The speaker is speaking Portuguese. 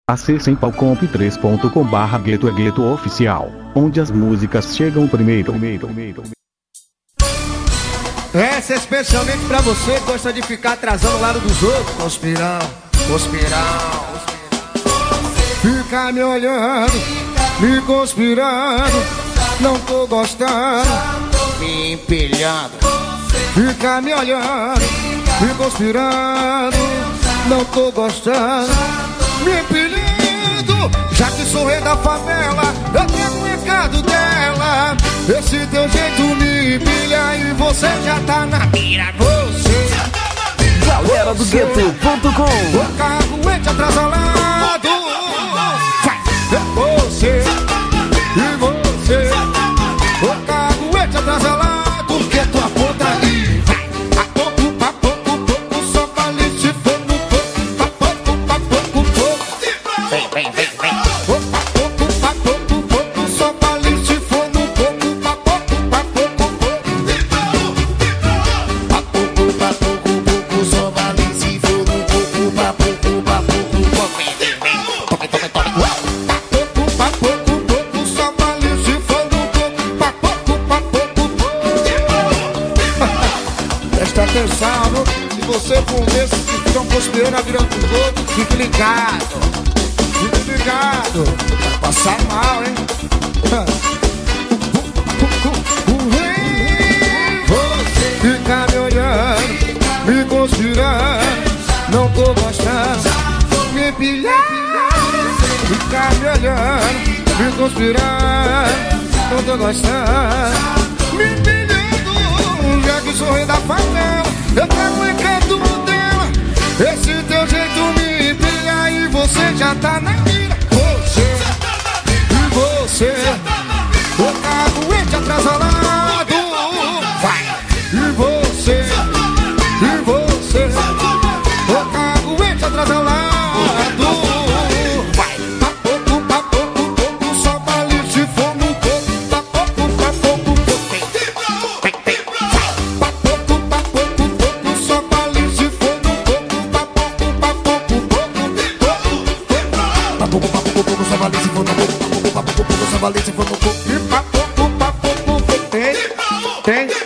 Acessem palcomp3.com/gueto é gueto oficial, onde as músicas chegam primeiro. Essa é especialmente pra você que gosta de ficar atrasando o lado dos outros. Conspirão. Fica me olhando, me conspirando, não tô gostando, me empilhando. Fica me olhando, me conspirando, não tô gostando, me empilhando. Já que sou rei da favela, eu tenho um recado dela. Esse teu jeito me empilha e você já tá na mira. Você Galera do gueto.com. o caguete atrasalado. Você e você, o caguete atrasalado, que tua ponta aí vai. A pouco, só vale se for no pouco. A pouco, vem. A pouco, só vale se for no pouco. A pouco, só vale se for no pouco. A pouco, presta atenção, viu? Se você for um desses que ficam conspirando a vida dos outros, fique ligado. Vai passar mal, hein? Você fica me olhando, me conspirando, não tô gostando, me empilhando. Fica me olhando, me conspirando, não tô gostando, me empilhando. Já que sou rei da favela, eu trago o encanto dela. Esse teu jeito me empilha e você já tá na mira. Você, o caguete atrasalado. Vai! E você, o caguete atrasalado. Vai! A pouco, só vale se for no pouco. A pouco, só vale se for no pouco. A pouco, só vale se for no pouco. Só vale se for no pouco. E tem.